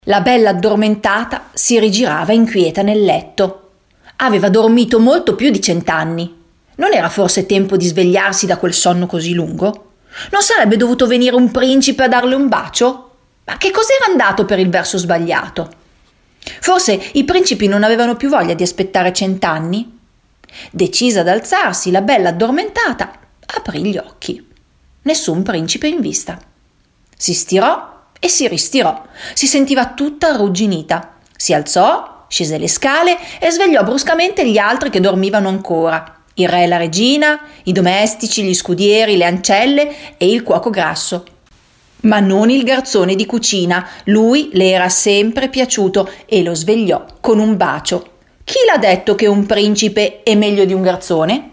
La bella addormentata si rigirava inquieta nel letto. Aveva dormito molto più di 100 anni. Non era forse tempo di svegliarsi da quel sonno così lungo? Non sarebbe dovuto venire un principe a darle un bacio? Ma che cos'era andato per il verso sbagliato? Forse i principi non avevano più voglia di aspettare 100 anni? Decisa ad alzarsi, la bella addormentata aprì gli occhi. Nessun principe in vista. Si stirò e si ristirò. Si sentiva tutta arrugginita. Si alzò, scese le scale e svegliò bruscamente gli altri che dormivano ancora. Il re e la regina, i domestici, gli scudieri, le ancelle e il cuoco grasso. Ma non il garzone di cucina. Lui le era sempre piaciuto e lo svegliò con un bacio. Chi l'ha detto che un principe è meglio di un garzone?